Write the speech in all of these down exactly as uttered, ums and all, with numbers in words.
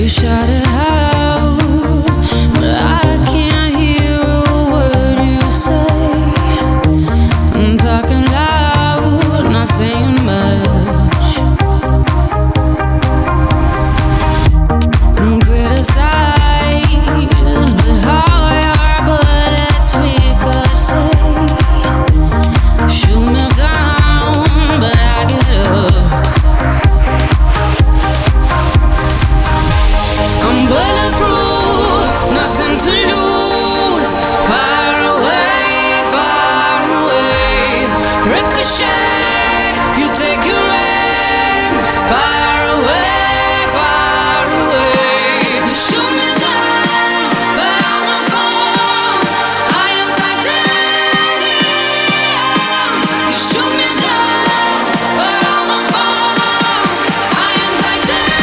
shout it out, but I can't hear a word you say. I'm talking loud, not saying much. I'm criticized, but how your bullets ricochet. Shoot me down, but I get up. I'm bulletproof, nothing to lose. Far away, far away. Ricochet, you take your aim. Far away, far away. You shoot me down, but I won't fall. I am titanium. You shoot me down, but I won't fall. I am titanium.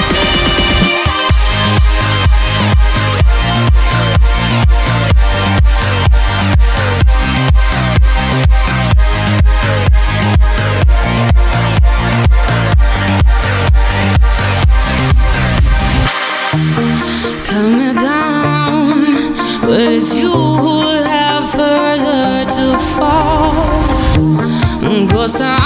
Cut me down, but it's you who have further to fall. Ghost town.